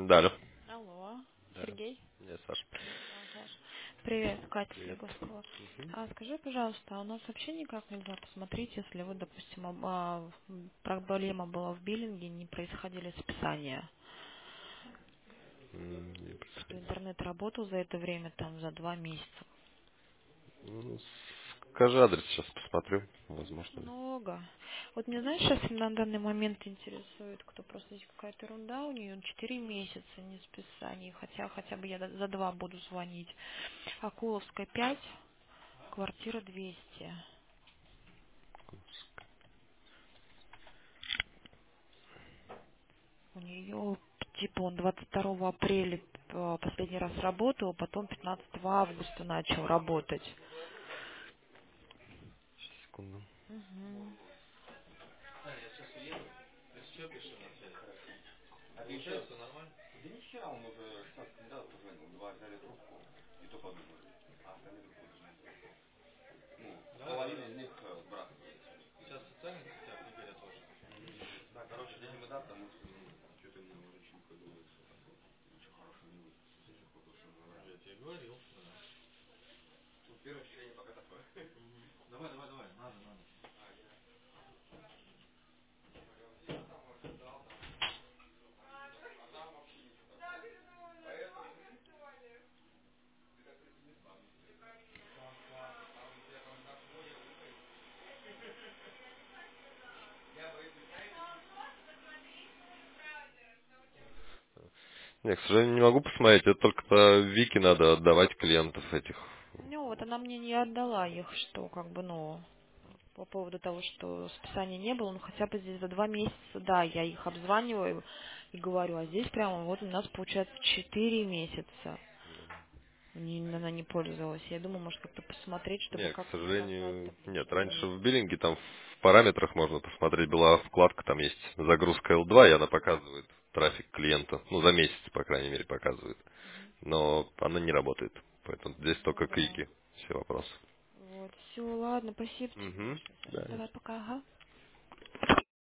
Да, алло. Алло, Да. Сергей? Я Саша. Саша. Привет, Катя с Привет. Лиговского. Мгм. Скажи, пожалуйста, а у нас вообще никак нельзя посмотреть, если вы, допустим, проблема была в биллинге, не происходили списания, Не что происходит. интернет работал за это время, там, за 2 месяца. Ну, скажи адрес, сейчас посмотрю. Возможно ли. Много. Вот мне, знаешь, сейчас на данный момент интересует, кто просто здесь какая-то ерунда, у нее 4 месяца не списаний, хотя бы я за 2 буду звонить. Акуловская 5, квартира 200. У нее, типа, он 22 апреля последний раз работал, потом 15 августа начал работать. Секунду. Мгм. Нет, к сожалению, не могу посмотреть. Это только по Вики надо отдавать клиентов этих. Ну, вот она мне не отдала их, что, как бы, ну, по поводу того, что списания не было, ну, хотя бы здесь за 2 месяца, да, я их обзваниваю и говорю, а здесь прямо вот у нас получается 4 месяца. Она не пользовалась. Я думаю, может, как-то посмотреть, чтобы Нет, к как-то сожалению, доказаться, нет. почему. Раньше в биллинге там в параметрах можно посмотреть, была вкладка, там есть загрузка L2, и она показывает трафик клиента. Ну, за месяц, по крайней мере, показывает. Но она не работает. Поэтому здесь Ну только да. клики. Все вопросы. Вот, все, ладно, спасибо тебе Угу. большое, Саша. Да, Давай, пока, ага.